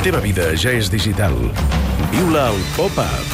teva vida ja és digital. Viu-la al Pop-Up.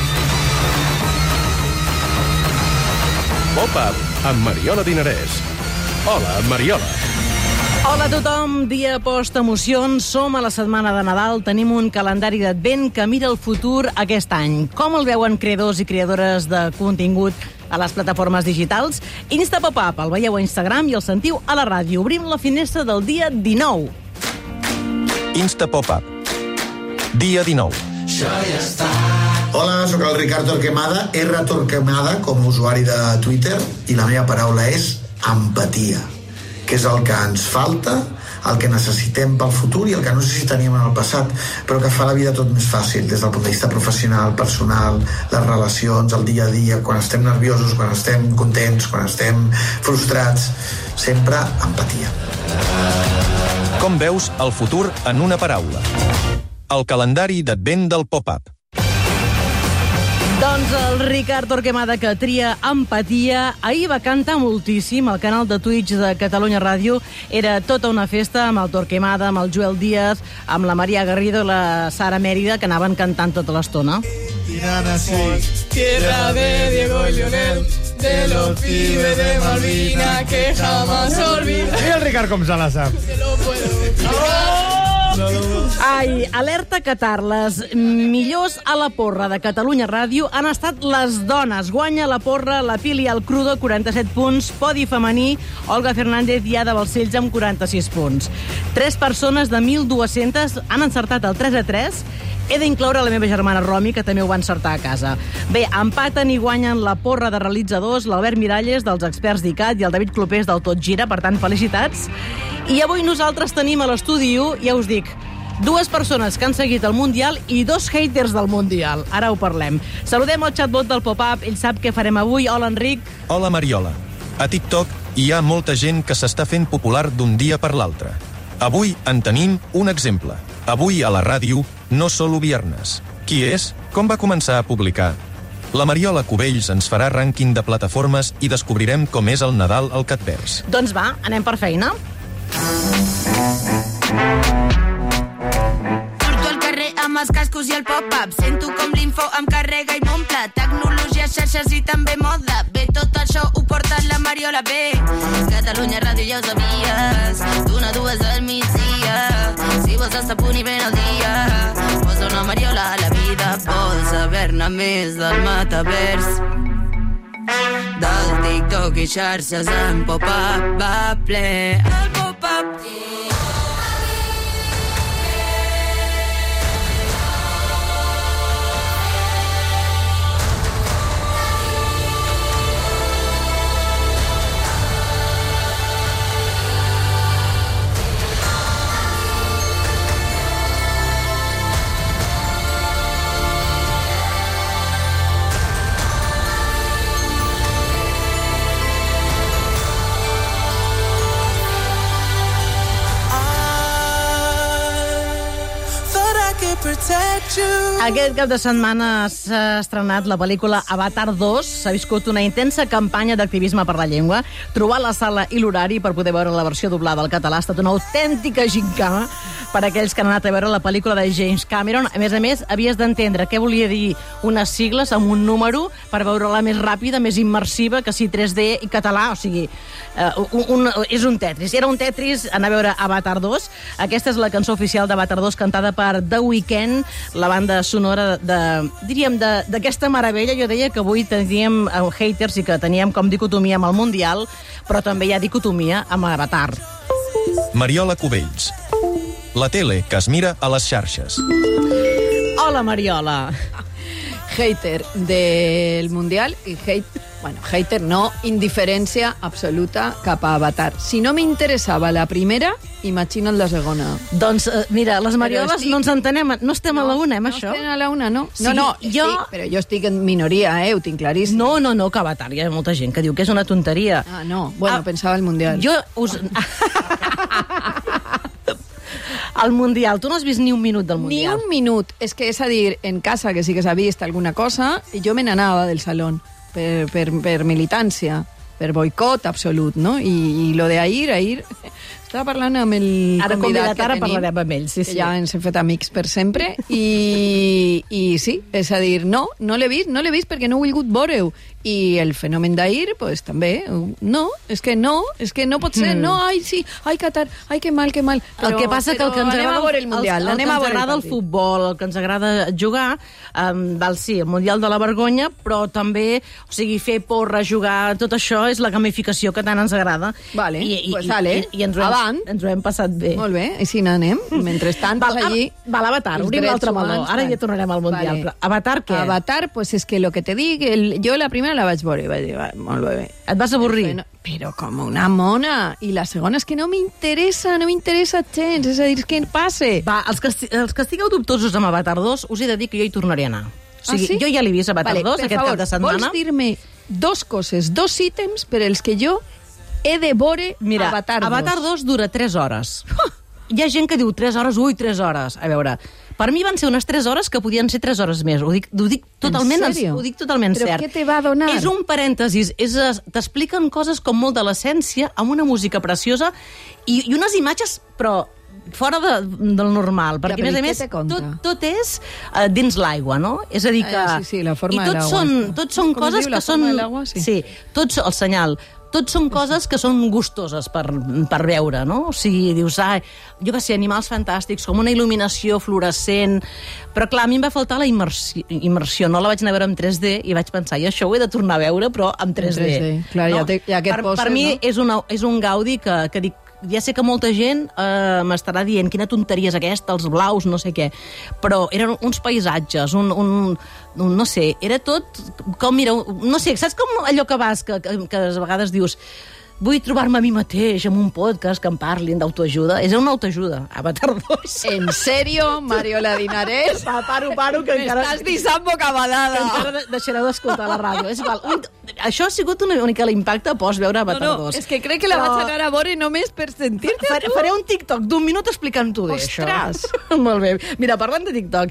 Pop-Up amb Mariola Dinarès. Hola, Mariola. Hola a tothom, dia post-emocions, som a la setmana de Nadal, tenim un calendari d'advent que mira el futur aquest any. Com el veuen creadors i creadores de contingut a les plataformes digitals? Insta Pop-Up, el veieu a Instagram i el sentiu a la ràdio. Obrim la finestra del dia 19. Insta Pop-Up. Dia 19. Això ja està. Hola, sóc el Ricard Torquemada, R Torquemada, com a usuari de Twitter, i la meva paraula és empatia, que és el que ens falta, el que necessitem pel futur i el que no sé si teníem en el passat, però que fa la vida tot més fàcil, des del punt de vista professional, personal, les relacions, el dia a dia, quan estem nerviosos, quan estem contents, quan estem frustrats, sempre empatia. Com veus el futur en una paraula? El calendari d'advent del Pop-Up. Doncs el Ricard Torquemada, que tria empatia, ahir va cantar moltíssim al canal de Twitch de Catalunya Ràdio. Era tota una festa amb el Torquemada, amb el Joel Díaz, amb la Maria Garrido i la Sara Mèrida, que anaven cantant tota l'estona. Tirana, sí. Tierra de Diego y Lionel, de los pibes de Malvina, que jamás olvida. I el Ricard com se la sap? Que lo puedo explicar. Ai, alerta Qatar, les millors a la porra de Catalunya Ràdio han estat les dones. Guanya la porra la Pili Alcrudo, 47 punts, podi femení, Olga Fernández i Ada Balcells amb 46 punts. 3 persones de 1.200 han encertat el 3-3. He d'incloure la meva germana Romi, que també ho va encertar a casa. Bé, empaten i guanyen la porra de realitzadors, l'Albert Miralles, dels experts d'ICAT, i el David Clopés, del Tot Gira, per tant, felicitats. I avui nosaltres tenim a l'estudi 1, ja us dic, 2 persones que han seguit el Mundial i 2 haters del Mundial. Ara ho parlem. Saludem el chatbot del Pop-Up, ell sap què farem avui. Hola, Enric. Hola, Mariola. A TikTok hi ha molta gent que s'està fent popular d'un dia per l'altre. Avui en tenim un exemple. Avui a la ràdio, No Solo Viernes. Qui és? Com va començar a publicar? La Mariola Cubells ens farà rànquing de plataformes i descobrirem com és el Nadal al Catvers. Doncs va, anem per feina. Surto al carrer amb els cascos i el pop-up. Sento com l'info em carrega i m'omple. Tecnologia, xarxes i també moda. Bé, tot això ho porta la Mariola B. Catalunya Ràdio ja ho sabies. D'una a 2 al migdia. Si vols estar a punt i ben al dia, posa una Mariola a la vida. Vols saber-ne més del metavers, del TikTok i xarxes en Pop-Up va ple. El Pop-Up. Aquest cap de setmana s'ha estrenat la pel·lícula Avatar 2. S'ha viscut una intensa campanya d'activisme per la llengua. Trobar la sala i l'horari per poder veure la versió doblada al català ha estat una autèntica gincama per a aquells que han anat a veure la pel·lícula de James Cameron. A més, havies d'entendre què volia dir unes sigles amb un número per veure-la més ràpida, més immersiva, que si 3D i català. O sigui, és un Tetris. Era un Tetris anar a veure Avatar 2. Aquesta és la cançó oficial d'Avatar 2 cantada per The Weeknd, la banda sonora d'aquesta meravella. Jo deia que avui teníem haters i que teníem com dicotomia amb el Mundial, però també hi ha dicotomia amb Avatar. Mariola Cubells. La tele que es mira a les xarxes. Hola, Mariola. Hater del Mundial i hater no, indiferència absoluta cap a Avatar. Si no m'interessava la primera, imagina't la segona. Doncs mira, les Marioles no ens entenem, no estem a la una, amb això. No estem a la una, no? Sí, però jo estic en minoria, ho tinc claríssim. No, que Avatar, hi ha molta gent que diu que és una tonteria. Ah, no, bueno, pensava el Mundial. Jo us... El Mundial, tu no has vist ni un minut del Mundial. Ni un minut, és a dir, en casa que sí que s'ha vist alguna cosa, jo me n'anava del salón per militància, per boicot absolut, no? I lo de ahir estava parlant amb el convidat que ara tenim, parlarem amb ell, sí. que ja ens hem fet amics per sempre, i sí, és a dir, no l'he vist perquè no he volgut veure-ho. I el fenomen d'ahir, pues també, no, és que no pot ser, no, ai, sí, ai, Qatar, ai, que mal. Però, el que passa que el que ens agrada a veure el Mundial, el que ens agrada el futbol, el que ens agrada jugar, sí, el Mundial de la vergonya, però també, o sigui, fer porra, jugar, tot això és la gamificació que tant ens agrada. Vale, pues I ens ho hem passat bé. Molt bé, i si n'anem, mentrestant, allí... Va, l'Avatar, obrim l'altre meló. Ara ja tornarem al Mundial. Però Avatar, què? Avatar, pues és que lo que te dic, jo la primera la vaig veure i vaig dir, molt bé. Et vas avorrir? Però com una mona. I la segona és que no m'interessa gens. És a dir, què passa? Va, els que estigueu dubtosos amb Avatar 2, us he de dir que jo hi tornaré a anar. O sigui, sí? Jo ja l'he vist Avatar 2 aquest cap de setmana. Vols dir-me dos coses, dos ítems per els que jo he de veure Avatar 2? Avatar 2 dura 3 hores. Hi ha gent que diu 3 hores, 3 hores. A veure, per mi van ser unes 3 hores que podien ser 3 hores més. Ho dic totalment cert. Però què te va donar? És un parèntesis. T'expliquen coses com molt de l'essència, amb una música preciosa i unes imatges, però fora del normal, perquè a més tot és dins l'aigua, no? És a dir que... Sí, la forma de l'aigua. I tots són coses que són... Sí, tots, el senyal... Tots són coses que són gustoses per veure, no? O sigui, dius, jo que sé, animals fantàstics, com una il·luminació fluorescent... Però, clar, a mi em va faltar la immersió. No la vaig anar a veure en 3D i vaig pensar, i això ho he de tornar a veure, però en 3D. Clar, no? ja que et poses, per mi és un gaudi que dic, ja sé que molta gent m'estarà dient quina tonteria és aquesta, els blaus, no sé què, però eren uns paisatges, no sé, era tot com, mira, no sé, saps com allò que vas, que a vegades dius, vull trobar-me a mi mateix amb un podcast que em parlin d'autoajuda. És una autoajuda, Avatar 2. En sèrio, Mariola Dinarès? Paro, que encara... M'estàs dissant bocabadada. Que encara deixareu d'escoltar la ràdio. És igual. Això ha sigut una mica l'impacte post veure Avatar 2. És que crec que la vaig anar a veure només per sentir-te tu. Faré un TikTok d'1 minut explicant-ho bé, això. Ostres! Molt bé. Mira, parlant de TikTok,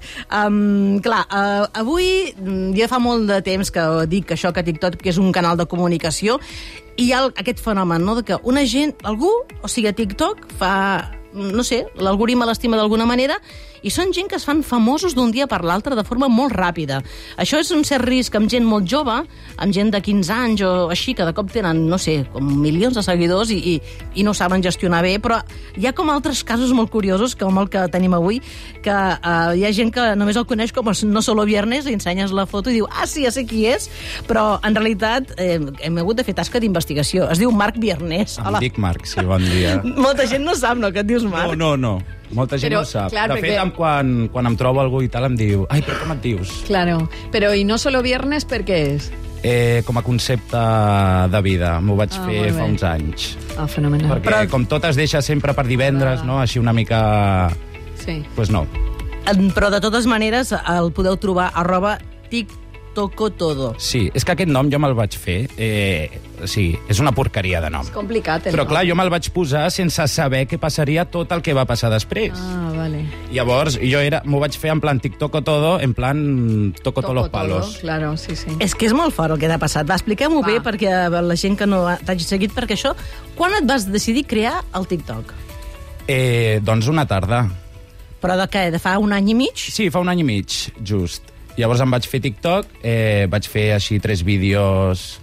avui ja fa molt de temps que dic això, que TikTok és un canal de comunicació, i hi ha aquest fenomen, no?, de que algú, o sigui, a TikTok fa, no sé, l'algoritme l'estima d'alguna manera, i són gent que es fan famosos d'un dia per l'altre de forma molt ràpida. Això és un cert risc amb gent molt jove, amb gent de 15 anys o així, que de cop tenen, no sé, com milions de seguidors i no saben gestionar bé, però hi ha com altres casos molt curiosos, com el que tenim avui, que hi ha gent que només el coneix com No Solo Viernes, li ensenyes la foto i diu, sí, ja sé qui és, però en realitat hem hagut de fer tasca d'investigació. Es diu Marc Viernes. Em dic Marc, sí, bon dia. Molta gent no sap, no?, que et dius Marc. No. Molta gent no ho sap. Clar, de fet, quan em trobo algú i tal, em diu, però com et dius? Claro, però i No Solo Viernes per què és? Com a concepte de vida. M'ho vaig fer fa uns anys. Fenomenal. Perquè com tot es deixa sempre per divendres, no? Així una mica... Sí. Pues no. Però de totes maneres el podeu trobar @TikTokoTodo. Sí, és que aquest nom jo me'l vaig fer. Sí, és una porqueria de nom. És complicat, Però clar, jo me'l vaig posar sense saber què passaria tot el que va passar després. Vale. Llavors, jo m'ho vaig fer en plan TikTokoTodo, en plan toco todos los palos. Claro, sí. És que és molt fort el que t'ha passat. Expliquem-ho bé perquè la gent que no t'hagi seguit, perquè això... Quan et vas decidir crear el TikTok? Doncs una tarda. Però de què? De fa un any i mig? Sí, fa un any i mig, just. Llavors em vaig fer TikTok, vaig fer així 3 vídeos,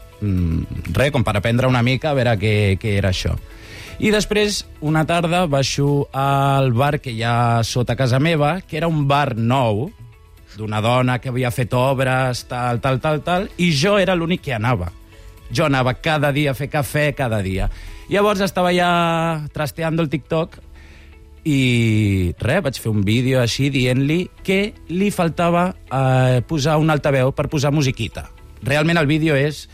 com per aprendre una mica a veure què era això. I després, una tarda, baixo al bar que hi ha sota casa meva, que era un bar nou, d'una dona que havia fet obres, tal, i jo era l'únic que anava. Jo anava cada dia a fer cafè, cada dia. Llavors estava ja trasteando el TikTok i vaig fer un vídeo així dient-li que li faltava posar un altaveu per posar musiquita. Realment el vídeo és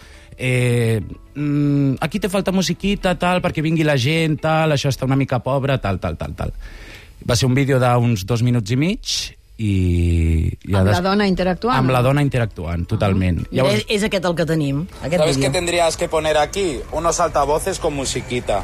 aquí te falta musiquita, tal, perquè vingui la gent, tal, això està una mica pobre, tal. Va ser un vídeo d'uns 2 minuts i mig i... Amb la dona interactuant? Amb la dona interactuant, totalment. Llavors... És aquest el que tenim, aquest ¿Sabes vídeo. qué tendrías que poner aquí? Unos altavoces con musiquita.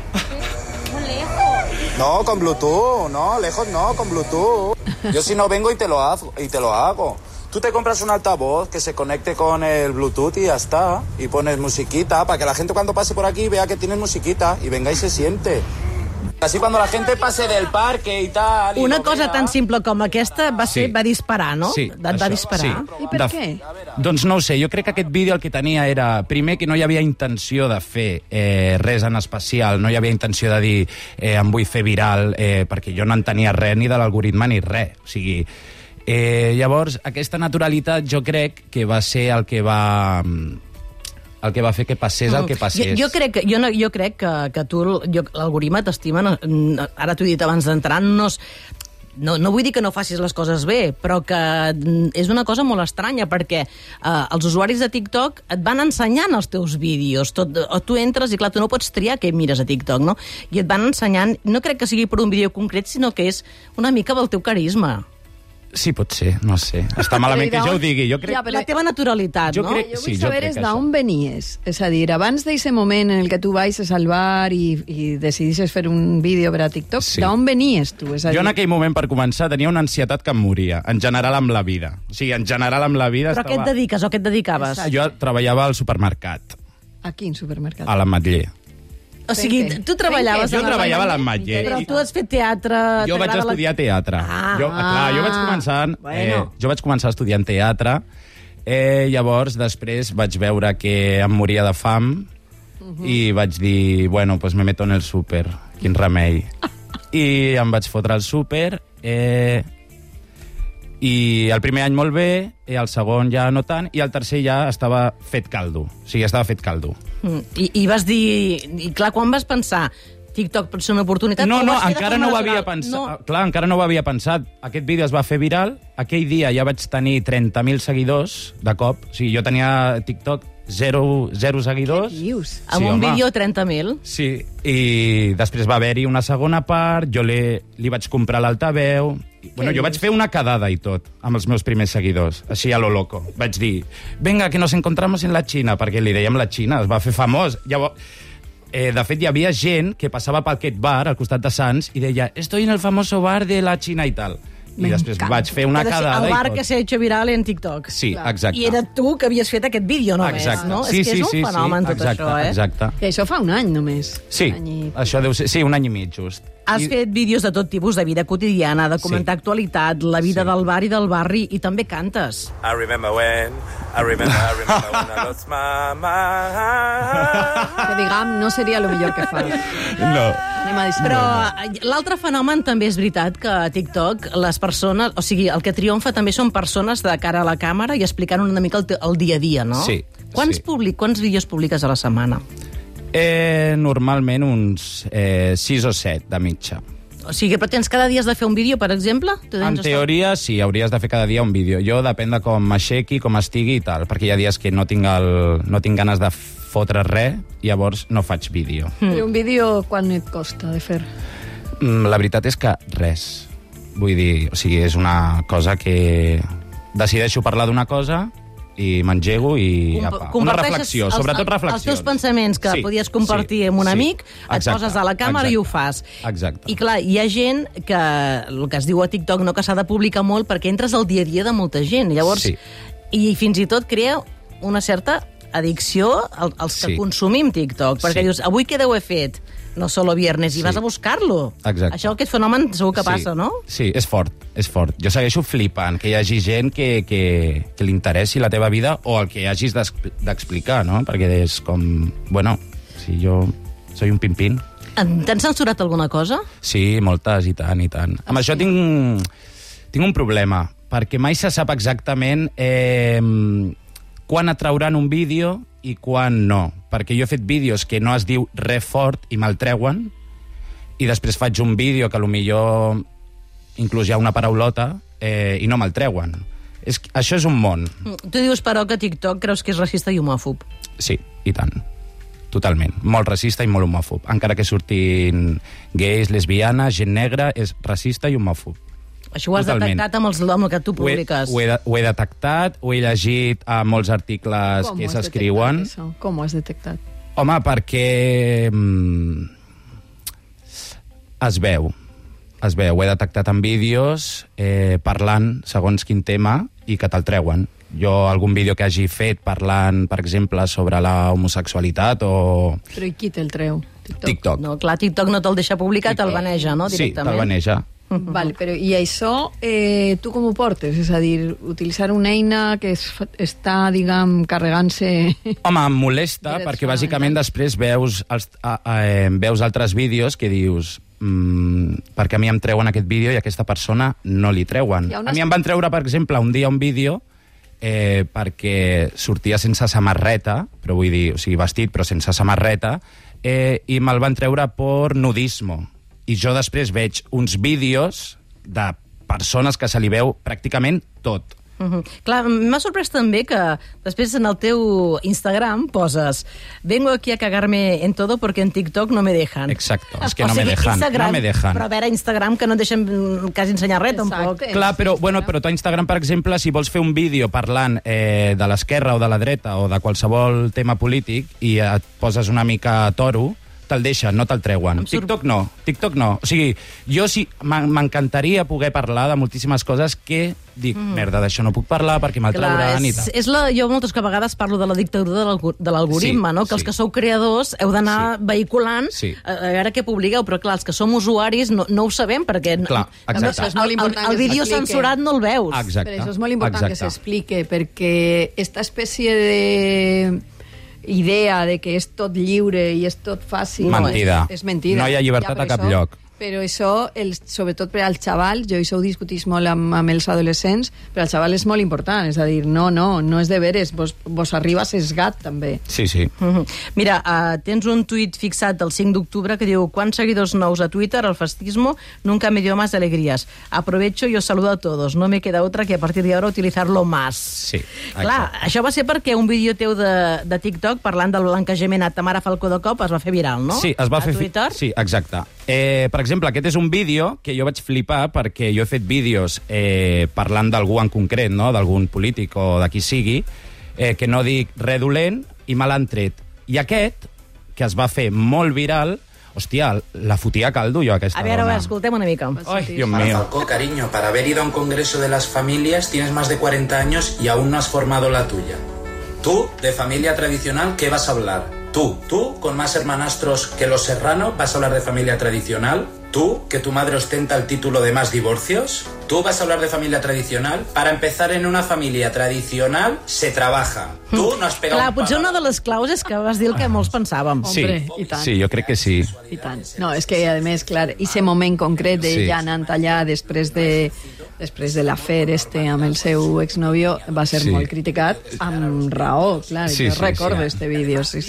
No, con Bluetooth, no, lejos no, con Bluetooth. Yo si no vengo y te lo hago. Tú te compras un altavoz que se conecte con el Bluetooth y ya está. Y pones musiquita para que la gente cuando pase por aquí vea que tienes musiquita y venga y se siente. Así cuando la gente pase del parque y tal... Una cosa tan simple com aquesta va disparar, no? Sí, Va disparar. I per què? Doncs no ho sé, jo crec que aquest vídeo el que tenia era, primer, que no hi havia intenció de fer res en especial, no hi havia intenció de dir em vull fer viral, perquè jo no entenia res ni de l'algoritme ni res. O sigui, llavors, aquesta naturalitat jo crec que va ser el que va fer que passés el que passés. Jo crec que tu, l'algoritme t'estima, ara t'ho he dit abans d'entrar, no vull dir que no facis les coses bé, però que és una cosa molt estranya, perquè els usuaris de TikTok et van ensenyant els teus vídeos. Tu entres i, clar, tu no pots triar què mires a TikTok, no? I et van ensenyant, no crec que sigui per un vídeo concret, sinó que és una mica pel teu carisma. Sí, pot ser, no sé. Està malament que jo ho digui. Jo crec... La teva naturalitat, no? Jo vull saber d'on venies. És a dir, abans d'aquest moment en què tu vais a salvar i decidisses fer un vídeo per a TikTok, d'on venies tu? És a dir... Jo en aquell moment, per començar, tenia una ansietat que em moria, en general amb la vida. O sigui, en general amb la vida... Però a què et dediques o a què et dedicaves? Jo treballava al supermercat. A quin supermercat? A l'Ametller. O sigui, tu treballaves... Jo treballava a l'Ametller. Però tu has fet teatre... Jo vaig estudiar teatre. Jo vaig començar estudiant teatre. Llavors, després vaig veure que em moria de fam i vaig dir, bueno, pues me meto en el súper. Quin remei. I em vaig fotre al súper... I el primer any molt bé, el segon ja no tant, i el tercer ja estava fet caldo. O sigui, estava fet caldo. I vas dir... I clar, quan vas pensar TikTok pot ser una oportunitat? No, encara no ho havia pensat. No. Clar, encara no ho havia pensat. Aquest vídeo es va fer viral. Aquell dia ja vaig tenir 30.000 seguidors de cop. O sigui, jo tenia TikTok zero seguidors. Què dius? Amb un vídeo 30.000? Sí, i després va haver-hi una segona part, jo li vaig comprar l'altaveu... Bueno, jo vaig fer una quedada i tot, amb els meus primers seguidors, així a lo loco. Vaig dir, venga, que nos encontramos en la Xina, perquè li dèiem la Xina, es va fer famós. Llavors, de fet, hi havia gent que passava per aquest bar, al costat de Sants, i deia, estoy en el famoso bar de la Xina i tal. I després vaig fer una quedada i tot. El bar que s'ha hecho viral en TikTok. Sí, exacte. I era tu que havies fet aquest vídeo només, no? És que és un fenomen tot això, eh? Exacte. I això fa un any només. Sí, això deu ser... Sí, un any i mig, just. Has fet vídeos de tot tipus, de vida quotidiana, de comentar actualitat, la vida del bar i del barri, i també cantes. I remember when I lost my mind. Que diguem, no seria el millor que fas. No. Però l'altre fenomen també és veritat que a TikTok les persones, o sigui, el que triomfa també són persones de cara a la càmera i explicant una mica el dia a dia, no? Sí. Quants vídeos publiques a la setmana? Normalment uns 6 o 7 de mitja. O sigui, però tens cada dia has de fer un vídeo, per exemple? En teoria, sí, hauries de fer cada dia un vídeo. Jo depèn de com m'aixequi, com estigui i tal, perquè hi ha dies que no tinc ganes de fotre res, llavors no faig vídeo. I un vídeo quan et costa de fer? La veritat és que res. Vull dir, o sigui, és una cosa que decideixo parlar d'una cosa i m'engego i apa. Una reflexió, sobretot reflexions. Els teus pensaments que podies compartir amb un amic, et poses a la càmera i ho fas. Exacte. I clar, hi ha gent que, el que es diu a TikTok, no, que s'ha de publicar molt perquè entres al dia a dia de molta gent. Llavors, i fins i tot crea una certa addicció als que consumim TikTok, perquè dius, avui què deu he fet? No solo viernes, i vas a buscar-lo. Exacte. Això, aquest fenomen, segur que passa, no? Sí, és fort, és fort. Jo segueixo flipant que hi hagi gent que li interessi la teva vida o el que hagis d'explicar, no? Perquè és com, bueno, si jo soy un pimpín. T'han censurat alguna cosa? Sí, moltes, i tant, i tant. Amb això tinc un problema, perquè mai se sap exactament quan et trauran un vídeo i quan no. Perquè jo he fet vídeos que no es diu res fort i me'l treuen, i després faig un vídeo que potser inclús hi ha una paraulota i no me'l treuen. Això és un món. Tu dius, però, que TikTok creus que és racista i homòfob. Sí, i tant. Totalment. Molt racista i molt homòfob. Encara que surtin gais, lesbianes, gent negra, és racista i homòfob. Això ho has detectat amb el que tu publiques. Ho he detectat, ho he llegit a molts articles que s'escriuen. Com ho has detectat? Home, perquè es veu. Ho he detectat en vídeos parlant segons quin tema i que te'l treuen. jo algun vídeo que hagi fet parlant, per exemple, sobre la homosexualitat o... Però i qui te'l treu? TikTok. No, clar, TikTok no te'l deixa publicar, te'l baneja, no? Sí, te'l baneja. Vale, però i això tu com ho portes? És a dir, utilitzar una eina que està, diguem, carregant-se... Home, em molesta perquè bàsicament després veus altres vídeos que dius perquè a mi em treuen aquest vídeo i a aquesta persona no li treuen. A mi em van treure, per exemple, un dia un vídeo perquè sortia sense samarreta, però vull dir, o sigui, vestit però sense samarreta, i me'l van treure per nudismo. I jo després veig uns vídeos de persones que se li veu pràcticament tot. Clar, m'ha sorprès també que després en el teu Instagram poses vengo aquí a cagarme en todo porque en TikTok no me dejan. Exacto, és que no me dejan. Però a veure, Instagram que no et deixen quasi ensenyar res, tampoc. Clar, però tu a Instagram, per exemple, si vols fer un vídeo parlant de l'esquerra o de la dreta o de qualsevol tema polític i et poses una mica a toro, te'l deixen, no te'l treuen. TikTok no. O sigui, jo sí, m'encantaria poder parlar de moltíssimes coses que dic, merda, d'això no puc parlar perquè me'l trauran i tal. Jo moltes vegades parlo de la dictadura de l'algoritme, no? Que els que sou creadors heu d'anar vehiculant a veure què publiqueu, però clar, els que som usuaris no ho sabem perquè el vídeo censurat no el veus. Exacte. Per això és molt important que s'explique, perquè esta espècie de idea de que és tot lliure i és tot fàcil... Mentida. És mentida. No hi ha llibertat a cap lloc. Però això, sobretot per als xavals, jo això ho discutís molt amb els adolescents, per al xaval és molt important, és a dir, no és de veres, vos arriba sesgat, també. Sí, sí. Mira, tens un tuit fixat del 5 d'octubre que diu «Quants seguidors nous a Twitter, el fascismo nunca me dio más alegrías. Aprovecho y os saludo a todos. No me queda otra que a partir de ahora utilizarlo más». Sí, exacte. Clar, això va ser perquè un vídeo teu de TikTok parlant del blanquejament a Tamara Falcó de cop es va fer viral, no? Sí, es va fer... A Twitter? Sí, exacte. Per exemple, aquest és un vídeo que jo vaig flipar perquè jo he fet vídeos parlant d'algú en concret, no? D'algun polític o de qui sigui, que no dic res dolent i me l'han tret. I aquest, que es va fer molt viral, hòstia, la fotia caldo jo, aquesta dona. A veure, escoltem una mica. Ai, Dios mío. Falcó, cariño, para haber ido a un congreso de las familias tienes más de 40 años y aún no has formado la tuya. Tú, de familia tradicional, ¿qué vas a hablar? Tú, con más hermanastros que los Serrano, ¿vas a hablar de familia tradicional? ¿Tú, que tu madre ostenta el título de más divorcios? ¿Tú vas a hablar de familia tradicional? Para empezar, en una familia tradicional se trabaja. Tú no has pegado Clar, potser una de les claus és que vas dir el que molts pensàvem. Hombre, i tant. Sí, jo crec que sí. I tant. No, és que, a més, clar, aquest moment concret d'ella anant allà després de l'afer amb el seu exnòvio va ser molt criticat amb raó, clar. Jo recordo este vídeo, sí.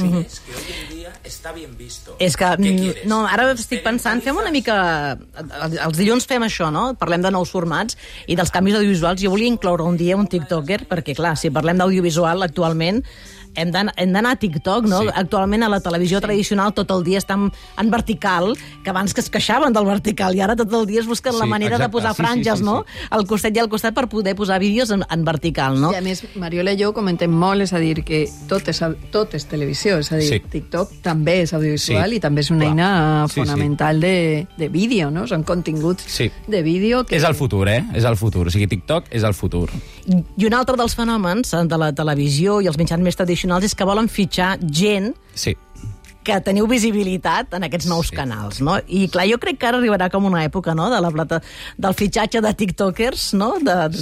Está bien visto. És que, no, ara estic pensant, fem una mica... Els dilluns fem això, no? Parlem de nous formats i dels canvis audiovisuals. Jo volia incloure un dia un tiktoker, perquè, clar, si parlem d'audiovisual actualment, hem d'anar a TikTok, no? Sí. Actualment a la televisió tradicional tot el dia està en vertical, que abans que es queixaven del vertical, i ara tot el dia es busquen la manera de posar franges, no? Al costat i al costat per poder posar vídeos en vertical, no? I a més, Mariola i jo comentem molt, és a dir, que tot és televisió, és a dir, TikTok també és audiovisual i també és una eina fonamental de vídeo, no? Són continguts de vídeo que... És el futur, És el futur. O sigui, TikTok és el futur. I un altre dels fenòmens de la televisió i els mitjans més tradicionals és que volen fitxar gent que teniu visibilitat en aquests nous canals, no? I clar, jo crec que ara arribarà com una època, no?, del fitxatge de tiktokers, no?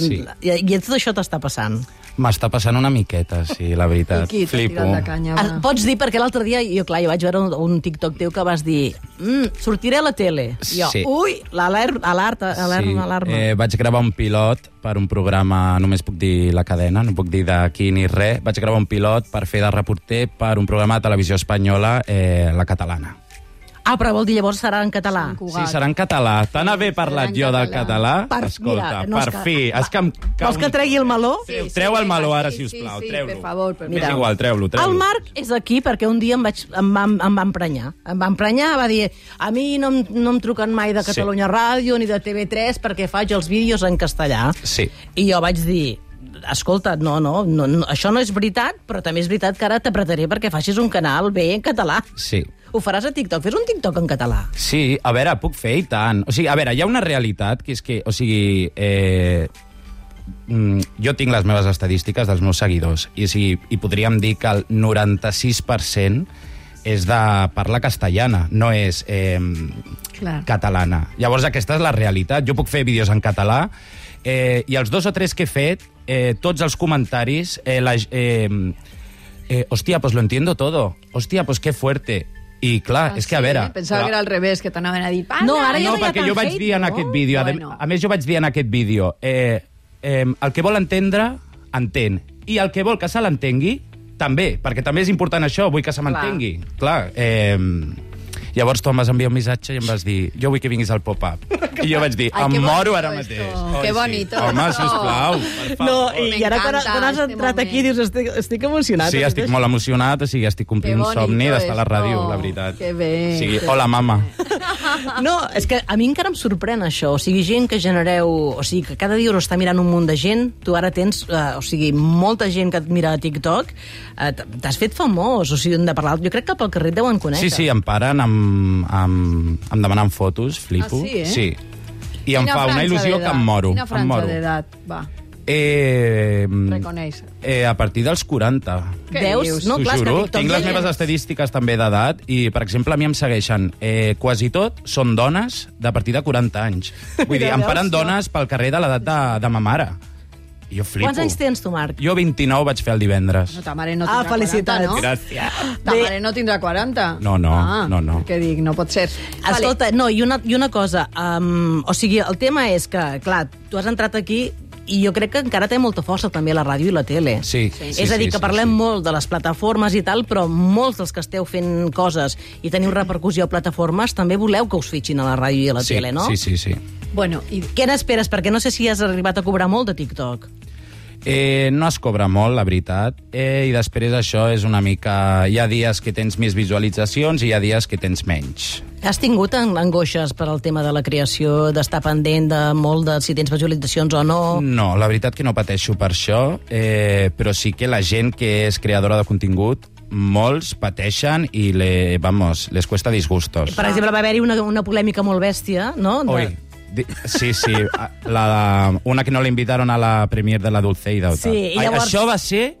I tot això t'està passant. M'està passant una miqueta, sí, la veritat. I qui t'ha tirat la canya? Pots dir, perquè l'altre dia, jo vaig veure un TikTok teu que vas dir sortiré a la tele. I jo, ui, alarma. Vaig gravar un pilot per un programa, només puc dir la cadena, no puc dir d'aquí ni res. Vaig gravar un pilot per fer de reporter per un programa de televisió espanyola, La Catalana. Ah, però vol dir llavors serà en català. Sí, serà en català. Tan haver parlat jo del català. Escolta, per fi. Vols que tregui el meló? Treu el meló ara, sisplau. Treu-lo. Per favor. És igual, treu-lo. El Marc és aquí perquè un dia em va emprenyar. Em va emprenyar, va dir a mi no em truquen mai de Catalunya Ràdio ni de TV3 perquè faig els vídeos en castellà. Sí. I jo vaig dir, escolta, no, això no és veritat, però també és veritat que ara t'apretaré perquè facis un canal bé en català. Sí. Ho faràs a TikTok? Fes un TikTok en català. Sí, a veure, puc fer i tant. O sigui, a veure, hi ha una realitat que és que, o sigui, jo tinc les meves estadístiques dels meus seguidors i podríem dir que el 96% és de parla castellana, no és catalana. Llavors aquesta és la realitat. Jo puc fer vídeos en català i els 2 o 3 que he fet, tots els comentaris, hòstia, pues lo entiendo todo. Hòstia, pues qué fuerte. I clar, és que a veure... Pensava que era al revés, que t'anaven a dir... No, ara ja no, perquè jo vaig dir en aquest vídeo, a més jo vaig dir en aquest vídeo, el que vol entendre, entén. I el que vol que se l'entengui, també, perquè també és important això, vull que se m'entengui. Clar, llavors tu em vas enviar un missatge i em vas dir, jo vull que vinguis al pop-up. I jo vaig dir, em moro ara mateix. Que bonito. Home, sisplau, per favor. No, i ara quan has entrat aquí dius, estic emocionat. Sí, estic molt emocionat, o sigui, estic complint un somni d'estar a la ràdio, la veritat. Que bé. O sigui, hola, mama. No, és que a mi encara em sorprèn això, o sigui, gent que genereu... O sigui, que cada dia us està mirant un munt de gent, tu ara tens, molta gent que et mira a TikTok, t'has fet famós, o sigui, hem de parlar... Jo crec que pel carrer et deuen conèixer. Sí, em paren, em demanen fotos, flipo. Ah, sí, eh? Sí. I em fa una il·lusió que em moro. Quina franja d'edat, va? Reconeix. A partir dels 40. Què dius? No, clar, juro, tinc les meves estadístiques també d'edat i, per exemple, a mi em segueixen quasi tot són dones de partir de 40 anys. Vull dir, em paren dones pel carrer de l'edat de ma mare. Jo flipo. Quants anys tens tu, Marc? Jo 29 vaig fer el divendres. No, ta mare no tindrà 40, no? Gràcies. Ta mare no tindrà 40. No. Què dic, no pot ser. Escolta, no, i una cosa, o sigui, el tema és que, clar, tu has entrat aquí i jo crec que encara té molta força també la ràdio i la tele. Sí. És a dir, que parlem molt de les plataformes i tal, però molts dels que esteu fent coses i teniu repercussió a plataformes també voleu que us fitxin a la ràdio i a la tele, no? Sí. Bueno, i què n'esperes? Perquè no sé si has arribat a cobrar molt de TikTok. No es cobra molt, la veritat, i després això és una mica... Hi ha dies que tens més visualitzacions i hi ha dies que tens menys. Has tingut angoixes per al tema de la creació, d'estar pendent de molt de si tens visualitzacions o no? No, la veritat que no pateixo per això, però sí que la gent que és creadora de contingut molts pateixen i les cuesta disgustos. Per exemple, va haver-hi una polèmica molt bèstia, no? Oi. Sí, una que no la invitaron a la premier de la Dulceida. Sí, i llavors... Això va ser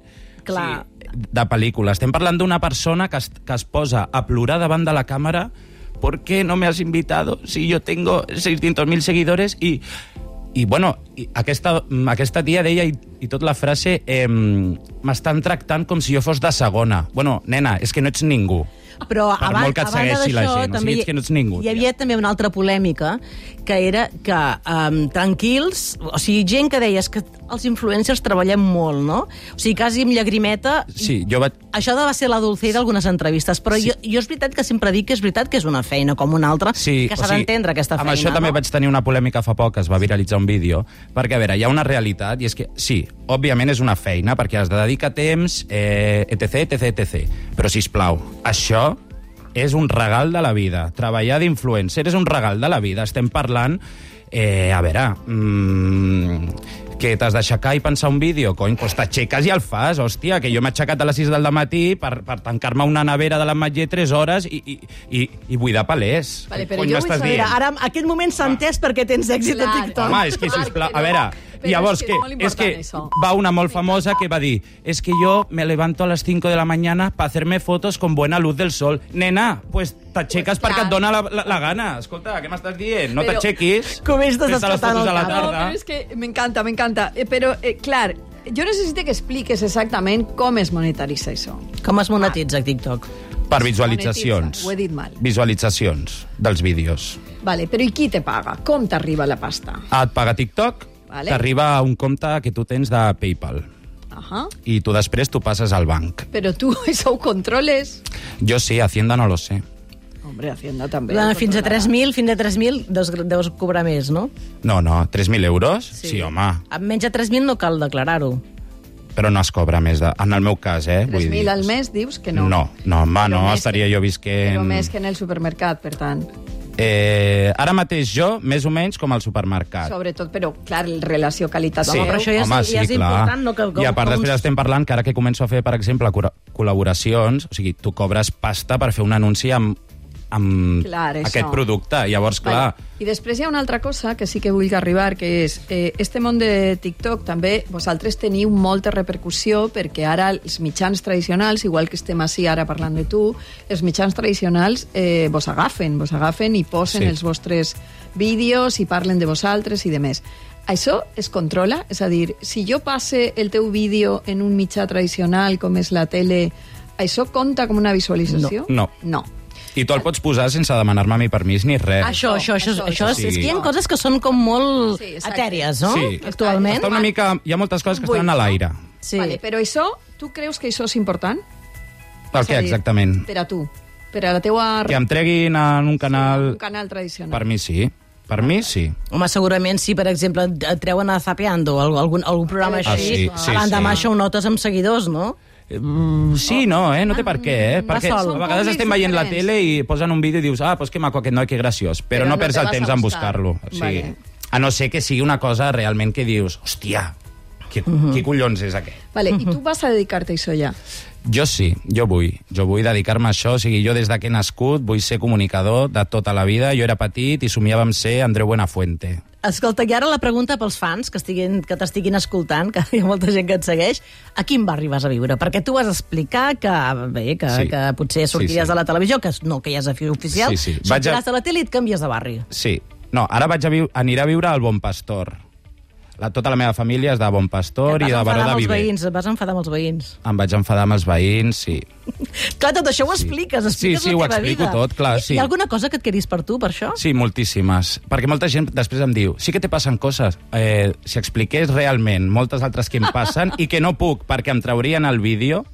de pel·lícula. Estem parlant d'una persona que es posa a plorar davant de la càmera ¿por qué no me has invitado si yo tengo 600.000 seguidores? I bueno, aquesta tia deia, i tot la frase, m'estan tractant com si jo fos de segona. Bueno, nena, és que no ets ningú. Però per molt que et segueixi la gent, també és que no ets ningú. Hi havia també una altra polèmica, que era que tranquils, o sigui, gent que deies que els influencers treballem molt, no? O sigui, quasi amb llagrimeta. Sí, jo vaig... Això va ser la Dulceida d'algunes entrevistes, però jo és veritat que sempre dic que és veritat que és una feina com una altra, que s'ha d'entendre aquesta feina. Amb això també vaig tenir una polèmica fa poc, es va viralitzar un vídeo, perquè, a veure, hi ha una realitat, i és que, sí, òbviament és una feina, perquè has de dedicar temps, etc. Però, sisplau, això és un regal de la vida. Treballar d'influencer és un regal de la vida. Estem parlant, a veure, que t'has d'aixecar i pensar un vídeo, cony, doncs t'aixeques i el fas, hòstia, que jo m'he aixecat a les 6 del matí per tancar-me una nevera de l'Ametller 3 hores i buidar palers. Vale, però cony, jo m'estàs vull saber, dient? Ara, aquest moment s'ha entès perquè tens èxit a TikTok. Home, és que, sisplau, a veure... Llavors, és que va una molt famosa que va dir es que yo me levanto a las 5 de la mañana para hacerme fotos con buena luz del sol. Nena, pues t'aixeques perquè et dona la gana. Escolta, què m'estàs dient? No t'aixequis. Comences a les fotos a la tarda. No, però és que m'encanta. Però, clar, jo necessito que expliques exactament com es monetaritza això. Com es monetitza TikTok? Per visualitzacions. Ho he dit mal. Visualitzacions dels vídeos. Vale, però i qui te paga? Com t'arriba la pasta? Et paga TikTok, t'arriba a un compte que tu tens de PayPal. I tu després tu passes al banc. Però tu això ho controles? Jo sí, Hacienda no lo sé. Hombre, Hacienda també. Fins a 3.000 deus cobrar més, no? No, 3.000 euros? Sí, home. Amb menys de 3.000 no cal declarar-ho. Però no es cobra més, en el meu cas, 3.000 al mes dius que no? No, home, no, estaria jo visquent... Però més que en el supermercat, per tant. Ara mateix jo, més o menys com al supermercat. Sobretot, però, clar, relació qualitat-preu. Però això ja és important, no? I a part, després estem parlant que ara que començo a fer, per exemple, col·laboracions, o sigui, tu cobres pasta per fer un anunci amb amb Clar, aquest producte. Llavors, clar... I després hi ha una altra cosa que sí que vull arribar, que és este món de TikTok també vosaltres teniu molta repercussió perquè ara els mitjans tradicionals, igual que estem així ara parlant de tu, els mitjans tradicionals vos agafen i posen els vostres vídeos i parlen de vosaltres i de més. Això es controla? És a dir, si jo passe el teu vídeo en un mitjà tradicional com és la tele, això compta com una visualització? No. I tu el pots posar sense demanar-me a mi permís ni res. Això és que hi ha coses que són com molt etèries, no? Sí. Actualment. Està una mica... Hi ha moltes coses que estan a l'aire. Sí. Vale, però això, tu creus que això és important? Per què, exactament? Per a tu. Per a la teua... Que em treguin en un canal... Un canal tradicional. Per mi sí. Per mi sí. Home, segurament si, per exemple, et treuen a Zapeando algun programa així, l'endemà això ho notes amb seguidors, no? Sí, no, no té per què, perquè a vegades estem veient la tele i posen un vídeo i dius, pues que maco aquest noi, que graciós, però no perds el temps en buscar-lo. A no ser que sigui una cosa realment que dius, hòstia, qui collons és aquest? Vale, i tu vas a dedicar-te a això ja? Jo sí, jo vull dedicar-me a això, o sigui, jo des que he nascut vull ser comunicador de tota la vida, jo era petit i somiava amb ser Andreu Buenafuente. Escolta, i ara la pregunta pels fans que t'estiguin escoltant, que hi ha molta gent que et segueix, a quin barri vas a viure? Perquè tu vas explicar que potser sortiries de la televisió, que no que hi has a fi oficial, sortiràs de la tele i et canvies de barri. Sí, no, ara aniré a viure al Bon Pastor. Tota la meva família és de Bon Pastor i de Baró de Viver. Et vas enfadar amb els veïns. Em vaig enfadar amb els veïns, sí. Clar, tot això ho expliques la teva vida. Sí, ho explico tot, clar, sí. Hi ha alguna cosa que et quedis per tu, per això? Sí, moltíssimes. Perquè molta gent després em diu, sí que te passen coses. Si expliqués realment moltes altres que em passen i que no puc perquè em traurien el vídeo,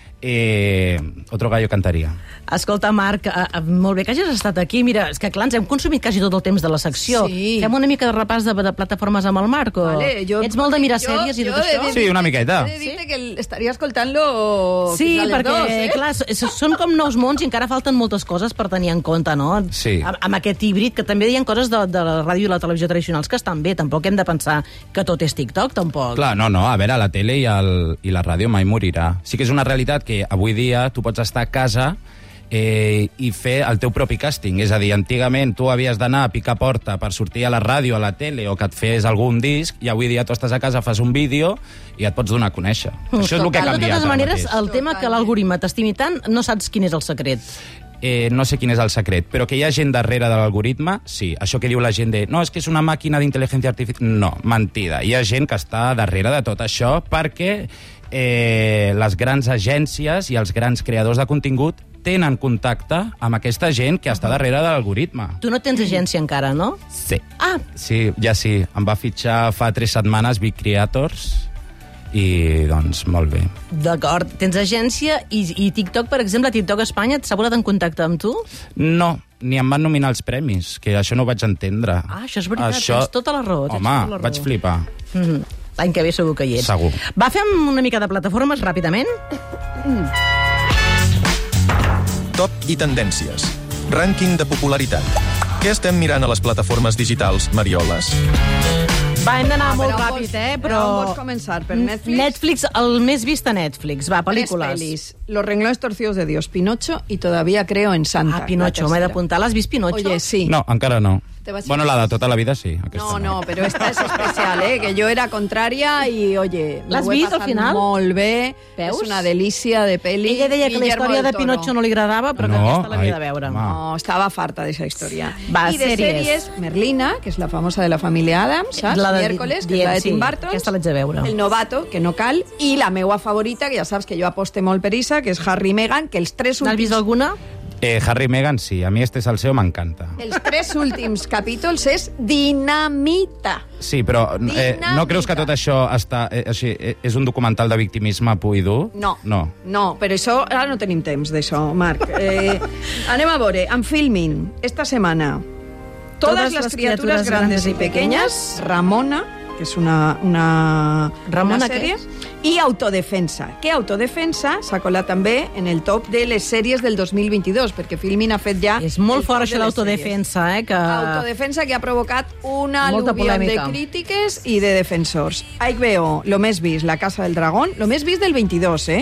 otro gallo cantaria. Escolta, Marc, molt bé que hagis estat aquí. Mira, és que clar, ens hem consumit quasi tot el temps de la secció. Sí. Fem una mica de repàs de plataformes amb el Marc? Ets molt de mirar sèries i tot això? Sí, una miqueta. He de dir que estaria escoltant-lo sí, perquè, clar, són com nous mons i encara falten moltes coses per tenir en compte, no? Sí. Amb aquest híbrid, que també hi ha coses de la ràdio i la televisió tradicionals que estan bé. Tampoc hem de pensar que tot és TikTok, tampoc. Clar, no, a veure, la tele i la ràdio mai morirà. Sí que és una realitat que avui dia tu pots estar a casa i fer el teu propi càsting. És a dir, antigament tu havies d'anar a picar porta per sortir a la ràdio, a la tele, o que et fes algun disc, i avui dia tu estàs a casa, fas un vídeo i et pots donar a conèixer. Això és el que ha canviat. De totes maneres, el tema que l'algoritme t'estimi tant, no saps quin és el secret. No sé quin és el secret, però que hi ha gent darrere de l'algoritme, sí. Això que diu la gent de, no, és que és una màquina d'intel·ligència artificial... No, mentida. Hi ha gent que està darrere de tot això perquè les grans agències i els grans creadors de contingut tenen contacte amb aquesta gent que està darrere de l'algoritme. Tu no tens agència encara, no? Sí. Sí, ja sí. Em va fitxar fa 3 setmanes Big Creators i, doncs, molt bé. D'acord. Tens agència i TikTok, per exemple, TikTok Espanya s'ha posat en contacte amb tu? No, ni em van nominar els premis, que això no ho vaig entendre. Això és veritat, tens tota la raó. Home, vaig flipar. L'any que ve segur que hi ets. Segur. Va, fem una mica de plataformes ràpidament. Top i tendències. Rànquing de popularitat. Què estem mirant a les plataformes digitals, Marioles? Va, hem d'anar molt ràpid, però... on vols començar? Per Netflix? Netflix, el més vist a Netflix. Va, pel·lícules. 3 pelis. Los renglones torcidos de Dios, Pinocho y Todavía creo en Santa. Pinocho, m'he d'apuntar. L'has vist, Pinocho? Oye, sí. No, encara no. Bueno, la de tota la vida sí. No, pero esta es especial, que yo era contraria y, oye, l'has vist al final? Molt bé. Veus? És una delícia de pel·li. Ella deia que la història de Pinocho no li agradava, però que aquesta l'havia de veure. No, estava farta d'esa història. Va, I de sèries, Merlina, que és la famosa de la família Addams, saps? La de Miércoles, que és la de Tim Burton. Aquesta l'haig de veure. El novato, que no cal, i la meua favorita, que ja saps que jo aposte molt per issa, que és Harry i Meghan, que els 3 últims... N'has vist alguna? Harry i Meghan, sí. A mi este salseo m'encanta. Els 3 últims capítols és dinamita. Sí, però no creus que tot això és un documental de victimisme pur i dur? No, però això, ara no tenim temps d'això, Marc. Anem a veure, en filming, esta setmana, Todas las criaturas grandes y pequeñas, Ramona, que és una sèrie, i Autodefensa, que Autodefensa s'ha colat també en el top de les sèries del 2022, perquè Filmin ha fet ja... És molt fort això l'Autodefensa, que... Autodefensa que ha provocat una al·luvió de crítiques i de defensors. HBO, lo més vist, La Casa del Dragón, lo més vist del 22,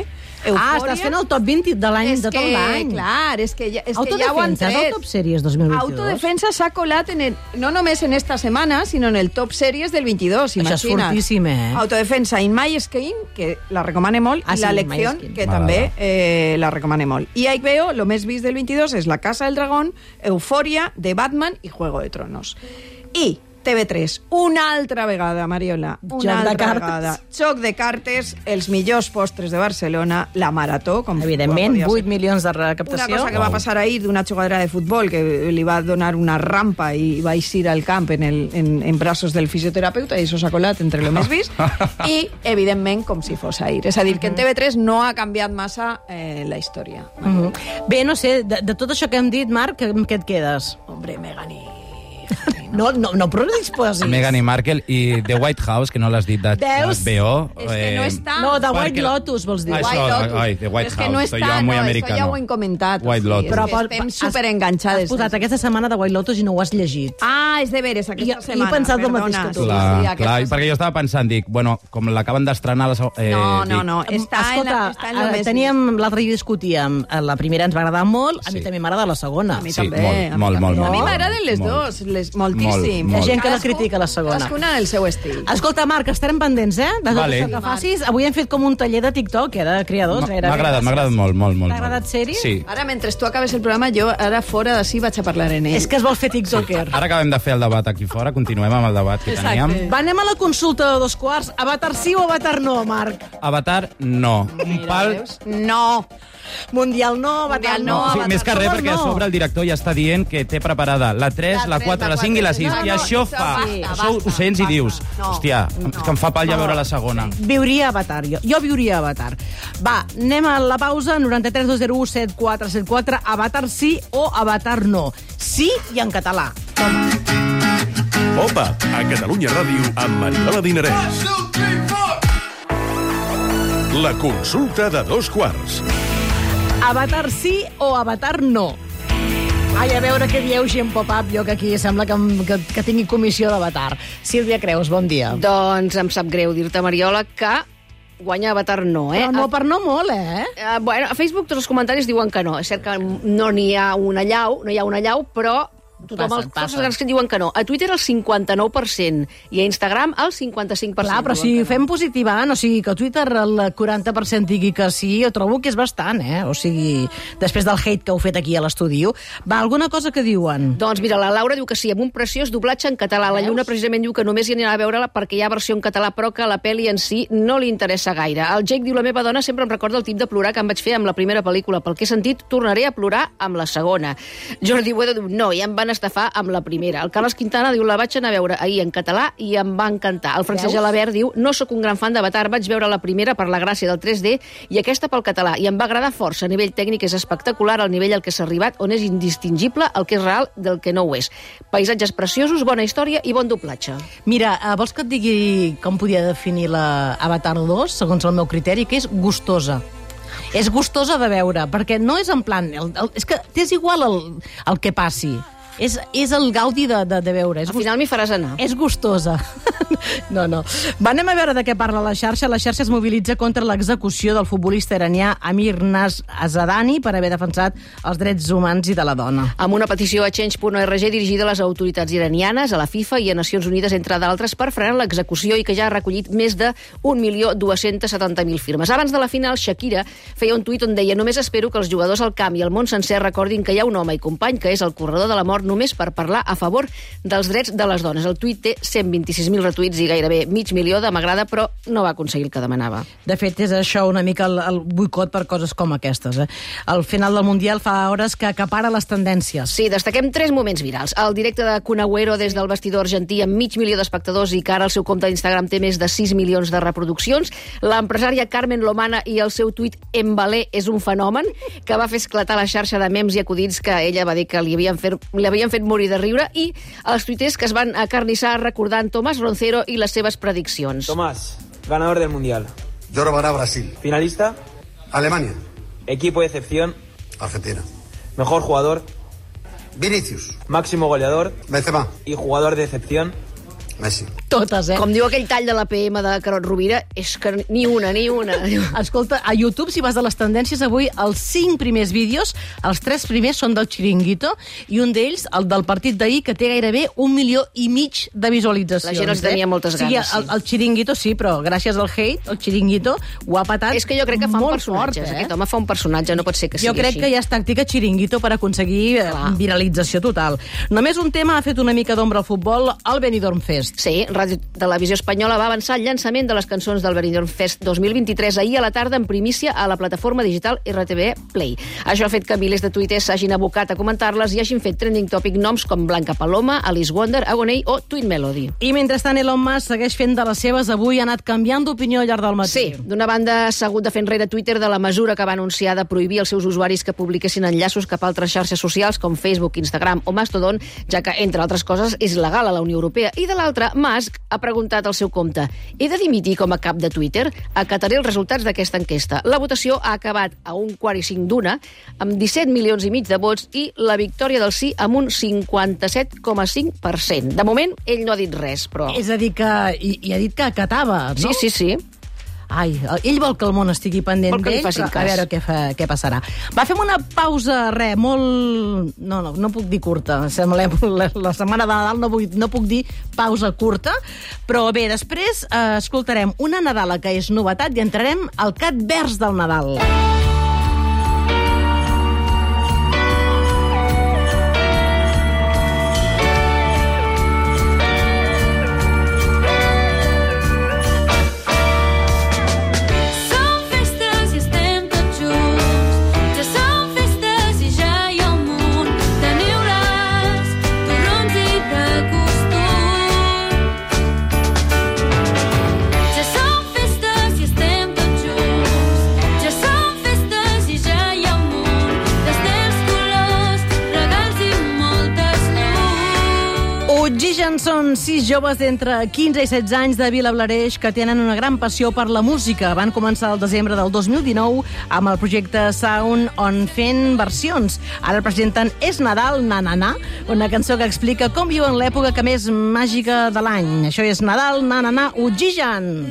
Eufòria... estàs fent el top 20 de l'any, de tot l'any. Clar, és que ja ho han Autodefensa, és tret. el top sèries 2022. Autodefensa s'ha colat no només en esta setmana, sinó en el top sèries del 22, imagina't. Això és fortíssim, Autodefensa in My Skin, que la recomane molt, i la Lección, que també la recomane molt. I HBO, lo més vist del 22 és La Casa del Dragón, Eufòria, The Batman i Juego de Tronos. I TV3, una altra vegada, Mariola, una altra vegada. Joc de cartes, els millors postres de Barcelona, la Marató, com evidentment, 8 milions de recaptació. una cosa que va passar ahir d'una jugadora de futbol que li va donar una rampa i va eixir al camp en braços del fisioterapeuta, i això s'ha colat entre lo més vist, i, evidentment, com si fos ahir. És a dir, que en TV3 no ha canviat massa la història. Bé, no sé, de tot això que hem dit, Marc, què et quedes? Hombre, Meghan i... No predisposis. Meghan i Markle i The White House, que no l'has dit d'HBO. És que no està... No, The White Lotus, vols dir. Això, The White és que no House, està, jo muy americano. Això ja ho hem comentat. White Lotus. Però estem superenganxades. Has posat aquesta setmana de White Lotus i no ho has llegit. Ah, és de veres, aquesta setmana. he pensat el mateix que tu. Clar, perquè jo estava pensant, dic, bueno, com l'acaben d'estrenar... No, està en lo més... Teníem, l'altre dia discutíem, la primera ens va agradar molt, a mi també m'agrada la segona. A mi també. Molt. A mi m'agraden les dues, moltíssim. Hi ha gent que la critica, la segona. Cadascuna del seu estil. Escolta, Marc, estarem pendents, de tot això que facis. Avui hem fet com un taller de TikTok, de creadors. M'ha agradat molt. T'ha agradat ser-hi? Sí. Ara, mentre tu acabes el programa, jo ara fora d'ací vaig a parlar en ell. És que es vol fer tiktoker. Ara acabem de fer el debat aquí fora, continuem amb el debat que teníem. Va, anem a la consulta de 2:15. Avatar sí o Avatar no, Marc? Avatar, no. Un pal... No. Mundial no, Avatar no. Sí, més que res, perquè a sobre el director ja està dient que té preparada la 3, la 4, la 5 i la 6. I això fa... Això ho sents i dius, hòstia, és que em fa pal ja veure la segona. Viuria Avatar, jo viuria Avatar. Va, anem a la pausa, 93 201 7474, Avatar sí o Avatar no. Sí i en català. Opa, a Catalunya Ràdio amb Mariola Dinarès. La consulta de 2:15. Avatar sí o Avatar no? Ai, a veure què dieu gent pop-up, jo que aquí sembla que tingui comissió d'Avatar. Sílvia Creus, bon dia. Doncs em sap greu dir-te, Mariola, que guanya Avatar no, Però no per no molt, Bueno, a Facebook tots els comentaris diuen que no. És cert que no hi ha una llau, però tots els grans que diuen que no. A Twitter el 59% i a Instagram el 55%. Clar, però si fem positivant, o sigui, que a Twitter el 40% digui que sí, jo trobo que és bastant, O sigui, després del hate que heu fet aquí a l'estudi. Va, alguna cosa que diuen? Doncs mira, la Laura diu que sí, amb un preciós doblatge en català. La Lluna precisament diu que només hi anirà a veure-la perquè hi ha versió en català, però que la pel·li en si no li interessa gaire. El Jake diu, la meva dona sempre em recorda el tip de plorar que em vaig fer amb la primera pel·lícula. Pel que he sentit, tornaré a plorar amb la segona. Jordi Buedo diu, no, ja em van estafar amb la primera. El Carles Quintana diu, la vaig anar a veure ahir en català i em va encantar. El Francesc Gelabert diu, no sóc un gran fan d'Avatar, vaig veure la primera per la gràcia del 3D i aquesta pel català, i em va agradar força. A nivell tècnic és espectacular el nivell al que s'ha arribat, on és indistingible el que és real del que no ho és. Paisatges preciosos, bona història i bon doblatge. Mira, vols que et digui com podia definir l'Avatar 2, segons el meu criteri, que és gustosa. És gustosa de veure, perquè no és en plan... És que t'és igual el que passi. És el gaudi de veure. Al final m'hi faràs anar. És gustosa. No. Va, anem a veure de què parla la xarxa. La xarxa es mobilitza contra l'execució del futbolista iranià Amir Nas Azadani per haver defensat els drets humans i de la dona. Amb una petició a Change.org dirigida a les autoritats iranianes, a la FIFA i a Nacions Unides, entre d'altres, per frenar l'execució i que ja ha recollit més de 1.270.000 firmes. Abans de la final, Shakira feia un tuit on deia, només espero que els jugadors al camp i el món sencer recordin que hi ha un home i company que és el corredor de la mort només per parlar a favor dels drets de les dones. El tuit té 126.000 retuits i gairebé 500.000 de m'agrada, però no va aconseguir el que demanava. De fet, és això una mica el boicot per coses com aquestes. El final del Mundial fa hores que acapara les tendències. Sí, destaquem 3 moments virals. El directe de Kun Agüero des del vestidor argentí amb 500.000 d'espectadors i que ara el seu compte d'Instagram té més de 6 milions de reproduccions. L'empresària Carmen Lomana i el seu tuit Embalé és un fenomen que va fer esclatar la xarxa de memes i acudits que ella va dir que li havien fet morir de riure, i els tuiters que es van acarnissar recordant Tomás Roncero i les seves prediccions. Tomás, ganador del Mundial. Yo robará Brasil. Finalista. Alemania. Equipo de excepción. Argentina. Mejor jugador. Vinicius. Máximo goleador. Benzema. Y jugador de excepción. Messi. Totes, Com diu aquell tall de la PM de Carot Rovira, és que ni una. Escolta, a YouTube, si vas a les tendències, avui els 5 primers vídeos, els 3 primers són del Chiringuito, i un d'ells, el del partit d'ahir, que té gairebé 1,5 milió de visualitzacions. La gent els tenia moltes ganes, sí. El Chiringuito sí, però gràcies al hate, el Chiringuito ho ha patat. És que jo crec que fa un molt personatge. fort, Aquest home fa un personatge, no pot ser que sigui així. Jo crec que ja és tàctica Chiringuito per aconseguir viralització total. Només un tema ha fet una mica d'ombra al futbol, el Benidorm Fest. Sí, Ràdio Televisió Espanyola va avançar el llançament de les cançons del Benidorm Fest 2023 ahir a la tarda en primícia a la plataforma digital RTV Play. Això ha fet que milers de tuiters s'hagin abocat a comentar-les i hagin fet trending topic noms com Blanca Paloma, Alice Wonder, Agoney o Twin Melody. I mentrestant Elon Musk segueix fent de les seves, avui ha anat canviant d'opinió al llarg del matí. Sí, d'una banda s'ha hagut de fer enrere Twitter de la mesura que va anunciar de prohibir als seus usuaris que publiquessin enllaços cap a altres xarxes socials com Facebook, Instagram o Mastodon, ja que, entre altres coses, és legal a la Unió Europea. I de l'altra, Musk ha preguntat al seu compte: he de dimitir com a cap de Twitter? Acataré els resultats d'aquesta enquesta. La votació ha acabat a 1,45 amb 17 milions i mig de vots i la victòria del sí amb un 57,5%. De moment, ell no ha dit res, però... És a dir, que i ha dit que acatava, no? Sí. Ai, ell vol que el món estigui pendent d'ell, però a veure què passarà. Va, fem una pausa, molt... No puc dir curta. La setmana de Nadal no puc dir pausa curta, però bé, després escoltarem una Nadala que és novetat i entrarem al cat vers del Nadal. Són 6 joves d'entre 15 i 16 anys de Vilablareix que tenen una gran passió per la música. Van començar el desembre del 2019 amb el projecte Sound On fent versions. Ara presenten És Nadal, na, na, na, una cançó que explica com viuen l'època que més màgica de l'any. Això és Nadal, na, na, na, Oxigen.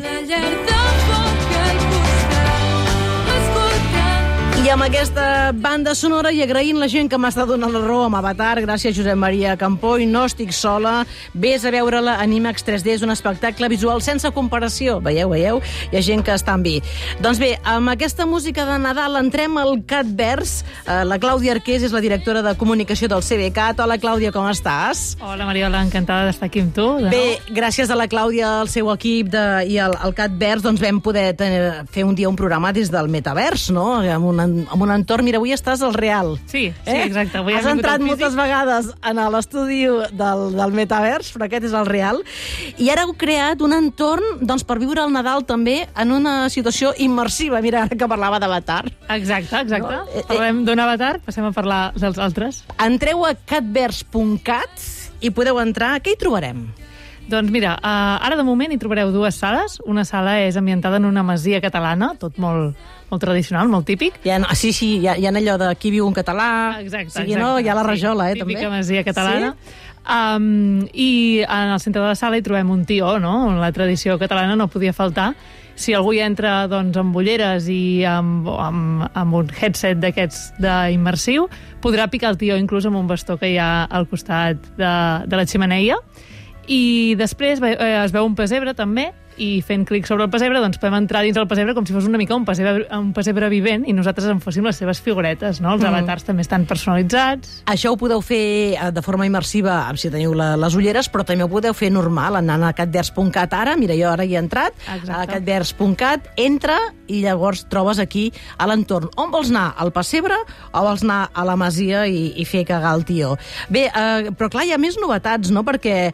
I amb aquesta banda sonora i agraint la gent que m'està donant la raó amb Avatar, gràcies Josep Maria Campoy, no estic sola, vés a veure-la, Animax 3D és un espectacle visual sense comparació, veieu? Hi ha gent que està en vi. Doncs bé, amb aquesta música de Nadal entrem al Catverse. La Clàudia Arqués és la directora de comunicació del CBCat. Hola Clàudia, com estàs? Hola Mariola, encantada d'estar aquí amb tu. Bé, gràcies a la Clàudia, al seu equip i al Catverse, doncs vam poder fer un dia un programa des del Metavers, no? Amb un entorn, mira, avui estàs al Real. Sí, exacte. Has entrat moltes vegades en l'estudi del Metavers, però aquest és el Real, i ara heu creat un entorn doncs, per viure el Nadal també en una situació immersiva. Mira, ara que parlava d'Avatar. Exacte. No? Parlem d'un Avatar, passem a parlar dels altres. Entreu a catverse.cat i podeu entrar. Què hi trobarem? Doncs mira, ara de moment hi trobareu 2 sales. Una sala és ambientada en una masia catalana, tot molt tradicional, molt típic. Hi ha allò de qui viu un català. Exacte. No? Hi ha la rajola, també. Típica masia catalana. Sí? I en el centre de la sala hi trobem un tió, no? La tradició catalana no podia faltar. Si algú hi entra doncs, amb ulleres i amb un headset d'aquests d'immersiu, podrà picar el tió inclús amb un bastó que hi ha al costat de la xemeneia. I després es veu un pessebre també, i fent clic sobre el pessebre doncs podem entrar dins el pessebre com si fos una mica un pessebre vivent i nosaltres en fóssim les seves figuretes, no? Els avatars també estan personalitzats. Això ho podeu fer de forma immersiva si teniu les ulleres, però també ho podeu fer normal anant a catverse.cat ara. Mira, jo ara hi he entrat. Exacte. A catverse.cat, entra i llavors trobes aquí a l'entorn. On vols anar? Al pessebre o vols anar a la masia i fer cagar el tió? Bé, però clar, hi ha més novetats, no? Perquè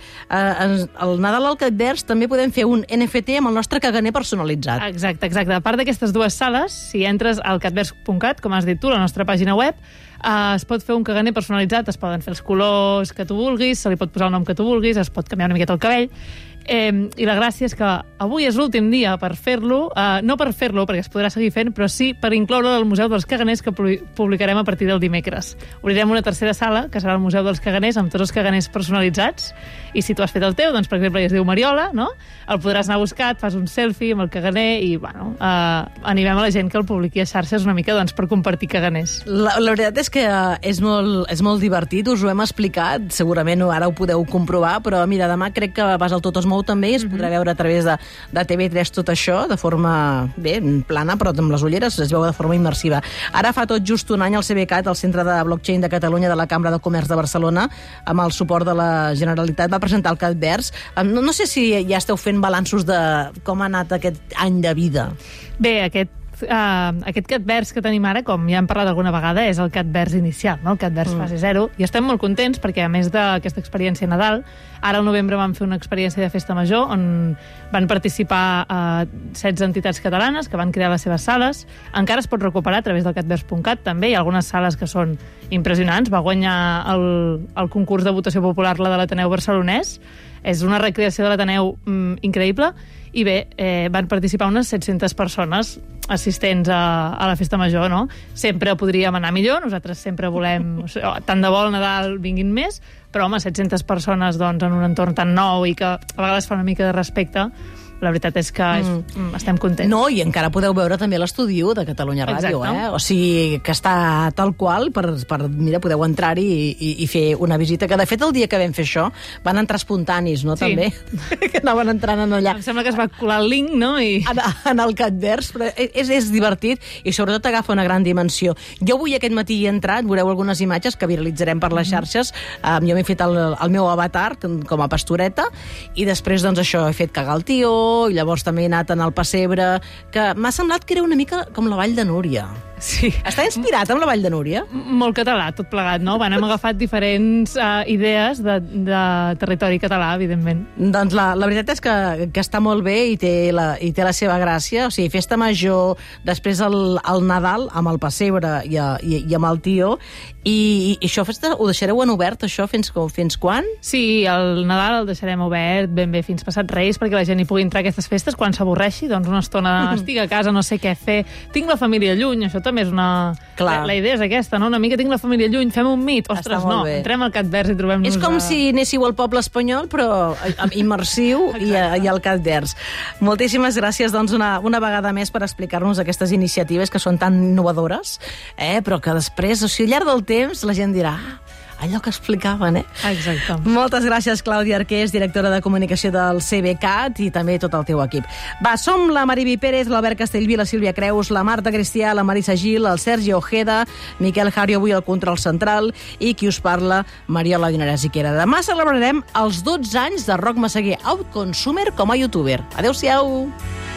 al Nadal al Catverse també podem fer un NFT amb el nostre caganer personalitzat. Exacte. A part d'aquestes 2 sales, si entres al catverse.cat, com has dit tu, la nostra pàgina web, es pot fer un caganer personalitzat, es poden fer els colors que tu vulguis, se li pot posar el nom que tu vulguis, es pot canviar una miqueta el cabell. I la gràcia és que avui és l'últim dia per fer-lo, no per fer-lo, perquè es podrà seguir fent, però sí per incloure al Museu dels Caganers, que publicarem a partir del dimecres. Obrirem una tercera sala, que serà el Museu dels Caganers, amb tots els caganers personalitzats, i si tu has fet el teu, doncs, per exemple, es diu Mariola, no? El podràs anar a buscar, et fas un selfie amb el caganer i, bueno, animem a la gent que el publiqui a xarxes una mica, doncs, per compartir caganers. La veritat és que és molt divertit, us ho hem explicat, segurament ara ho podeu comprovar, però mira, demà crec que vas al Tot es mou també, es podrà veure a través de TV3 tot això, de forma, bé, plana, però amb les ulleres es veu de forma immersiva. Ara fa tot just un any el CBCAT, el Centre de Blockchain de Catalunya de la Cambra de Comerç de Barcelona, amb el suport de la Generalitat, va presentar el CatVers. No sé si ja esteu fent balanços de com ha anat aquest any de vida. Bé, aquest CatVers que tenim ara, com ja hem parlat alguna vegada, és el CatVers inicial, no? El CatVers fase 0, i estem molt contents perquè, a més d'aquesta experiència a Nadal, ara al novembre vam fer una experiència de festa major on van participar 16 entitats catalanes que van crear les seves sales. Encara es pot recuperar a través del catvers.cat, també. Hi ha algunes sales que són impressionants. Va guanyar el concurs de votació popular, la de l'Ateneu barcelonès. És una recreació de l'Ateneu increïble. I bé, van participar unes 700 persones assistents a la festa major, no? Sempre podríem anar millor, nosaltres sempre volem, tant de bo al Nadal vinguin més, però home, 700 persones doncs, en un entorn tan nou i que a vegades fa una mica de respecte, la veritat és que estem contents. No, i encara podeu veure també l'estudi de Catalunya Ràdio, O sigui, que està tal qual mira, podeu entrar-hi i fer una visita, que de fet el dia que vam fer això van entrar espontanis, no? Sí. També, que anaven entrant allà. Em sembla que es va colar el link, no? En el CatVers, però és divertit i sobretot agafa una gran dimensió. Jo avui aquest matí he entrat, veureu algunes imatges que viralitzarem per les xarxes. Jo m'he fet el meu avatar com a pastoreta i després, doncs, això, he fet cagar el tio, i llavors també he anat en el pessebre, que m'ha semblat que era una mica com la Vall de Núria. Sí. Està inspirat amb la Vall de Núria? Molt català, tot plegat, no? Hem agafat diferents idees de territori català, evidentment. Doncs la veritat és que està molt bé i té la seva gràcia. O sigui, festa major, després el Nadal amb el pessebre i amb el tio, i això ho deixareu en obert, això, fins quan? Sí, el Nadal el deixarem obert ben bé fins passat Reis, perquè la gent hi pugui entrar a aquestes festes quan s'avorreixi, doncs una estona estic a casa, no sé què fer, tinc la família lluny, això també és una... La idea és aquesta, no? Una mica tinc la família lluny, fem un mit. Ostres, no, entrem al CatVers i trobem-nos... És com si anéssiu al poble espanyol, però immersiu i al CatVers. Moltíssimes gràcies, doncs, una vegada més per explicar-nos aquestes iniciatives que són tan innovadores, però que després, o sigui, al llarg del temps, la gent dirà... allò que explicaven, Exacte. Moltes gràcies, Clàudia Arqués, directora de comunicació del CBCAT, i també tot el teu equip. Va, som la Mariby Pérez, l'Albert Castellví, la Sílvia Creus, la Marta Cristià, la Marisa Gil, el Sergi Ojeda, Miquel Jario, avui al control central, i qui us parla, Mariola Dinarès i Quera. Demà celebrarem els 12 anys de Roc Massaguer, Outconsumer com a youtuber. Adéu-siau!